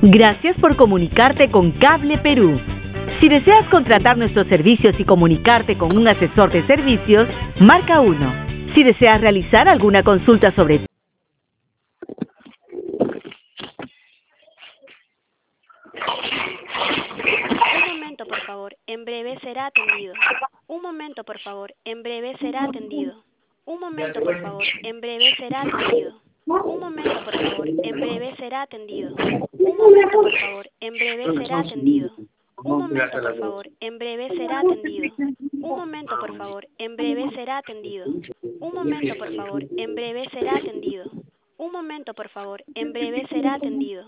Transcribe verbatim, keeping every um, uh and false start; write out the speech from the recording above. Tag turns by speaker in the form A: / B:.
A: Gracias por comunicarte con Cable Perú. Si deseas contratar nuestros servicios y comunicarte con un asesor de servicios, marca uno. Si deseas realizar alguna consulta sobre...
B: Un momento, por favor. En breve será atendido. Un momento, por favor. En breve será atendido. Un momento, por favor. En breve será atendido. Un momento, por favor. En breve será atendido. Un momento, por favor. En breve será atendido. Un momento, por favor. En breve será atendido. Un momento, por favor. En breve será atendido. Un momento, por favor. En breve será atendido. Un momento, por favor. En breve será atendido.